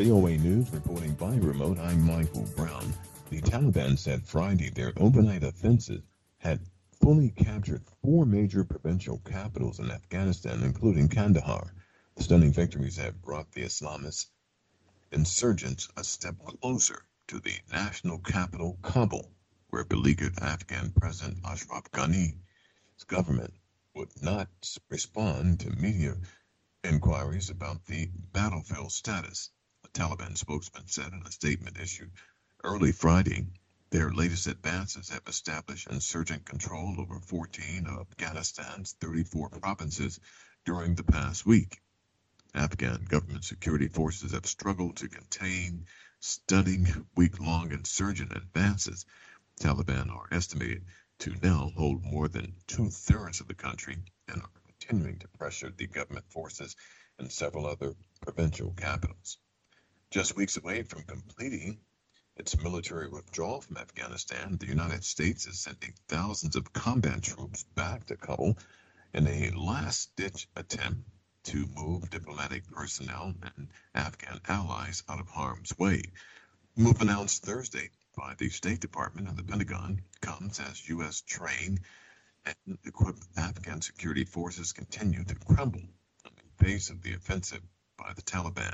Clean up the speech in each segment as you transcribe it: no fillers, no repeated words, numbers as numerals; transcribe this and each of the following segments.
VOA News reporting by remote, I'm Michael Brown. The Taliban said Friday their overnight offensive had fully captured four major provincial capitals in Afghanistan, including Kandahar. The stunning victories have brought the Islamist insurgents a step closer to the national capital, Kabul, where beleaguered Afghan President Ashraf Ghani's government would not respond to media inquiries about the battlefield status. A Taliban spokesman said in a statement issued early Friday their latest advances have established insurgent control over 14 of Afghanistan's 34 provinces during the past week. Afghan government security forces have struggled to contain stunning week-long insurgent advances. Taliban are estimated to now hold more than two-thirds of the country and are continuing to pressure the government forces in several other provincial capitals. Just weeks away from completing its military withdrawal from Afghanistan, the United States is sending thousands of combat troops back to Kabul in a last-ditch attempt to move diplomatic personnel and Afghan allies out of harm's way. The move announced Thursday by the State Department and the Pentagon comes as U.S. trained and equipped Afghan security forces continue to crumble in the face of the offensive by the Taliban.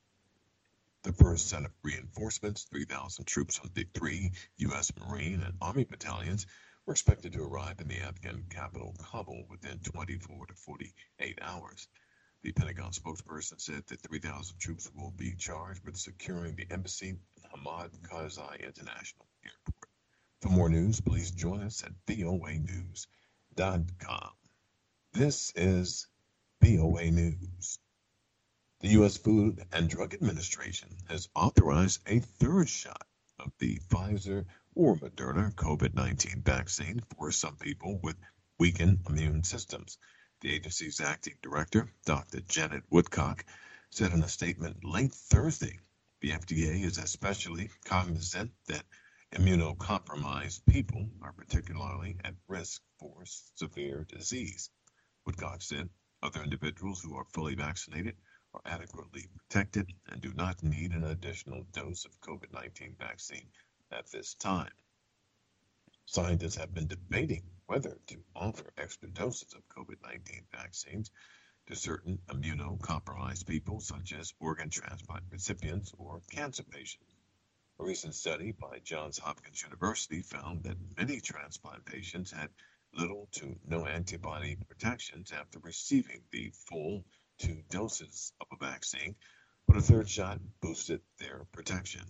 The first set of reinforcements, 3,000 troops from the three U.S. Marine and Army battalions, were expected to arrive in the Afghan capital, Kabul, within 24 to 48 hours. The Pentagon spokesperson said that 3,000 troops will be charged with securing the embassy at Hamad Karzai International Airport. For more news, please join us at voanews.com. This is VOA News. The U.S. Food and Drug Administration has authorized a third shot of the Pfizer or Moderna COVID-19 vaccine for some people with weakened immune systems. The agency's acting director, Dr. Janet Woodcock, said in a statement late Thursday, the FDA is especially cognizant that immunocompromised people are particularly at risk for severe disease. Woodcock said other individuals who are fully vaccinated are adequately protected and do not need an additional dose of COVID-19 vaccine at this time. Scientists have been debating whether to offer extra doses of COVID-19 vaccines to certain immunocompromised people, such as organ transplant recipients or cancer patients. A recent study by Johns Hopkins University found that many transplant patients had little to no antibody protections after receiving the full 2 doses of a vaccine, but a third shot boosted their protection.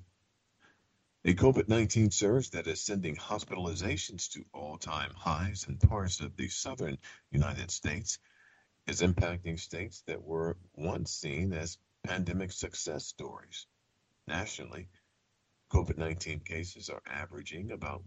A COVID-19 surge that is sending hospitalizations to all-time highs in parts of the southern United States is impacting states that were once seen as pandemic success stories. Nationally, COVID-19 cases are averaging about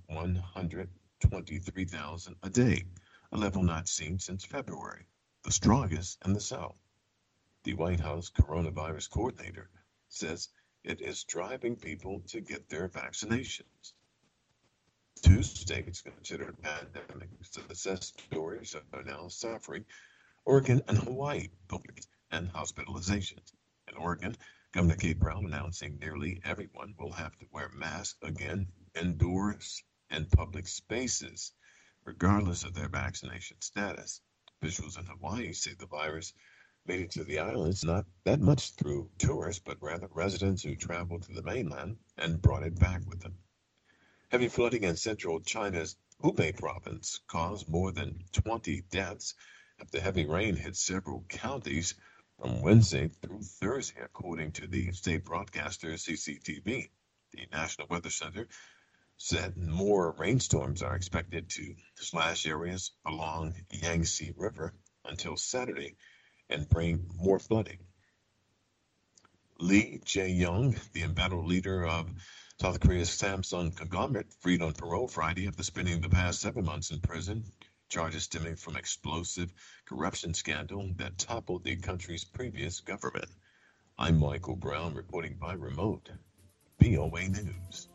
123,000 a day, a level not seen since February, the strongest in the South. The White House coronavirus coordinator says it is driving people to get their vaccinations. 2 states considered pandemic success stories are now suffering: Oregon and Hawaii, public and hospitalizations. In Oregon, Governor Kate Brown announcing nearly everyone will have to wear masks again indoors and public spaces, regardless of their vaccination status. Officials in Hawaii say the virus made it to the islands not that much through tourists, but rather residents who traveled to the mainland and brought it back with them. Heavy flooding in central China's Hubei province caused more than 20 deaths after heavy rain hit several counties from Wednesday through Thursday, according to the state broadcaster CCTV. The National Weather Center said more rainstorms are expected to slash areas along Yangtze River until Saturday and bring more flooding. Lee Jae-yong, the embattled leader of South Korea's Samsung conglomerate, freed on parole Friday after spending the past 7 months in prison, charges stemming from explosive corruption scandal that toppled the country's previous government. I'm Michael Brown reporting by remote, VOA News.